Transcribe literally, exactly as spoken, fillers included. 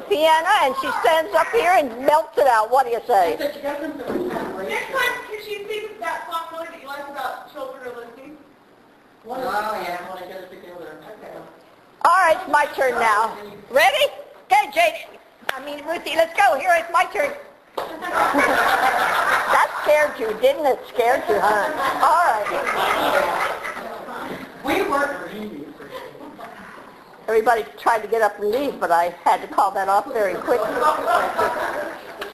piano, and she stands up here and melts it out. What do you say? Next time, can she sing that song really that you like about children are listening? Oh, yeah, I want to get it together. Okay. All right, it's my turn now. Ready? Okay, Jane. I mean, Ruthie, let's go. Here, it's my turn. That scared you, didn't it? Scared you, huh? All right. We weren't. Everybody tried to get up and leave, but I had to call that off very quickly.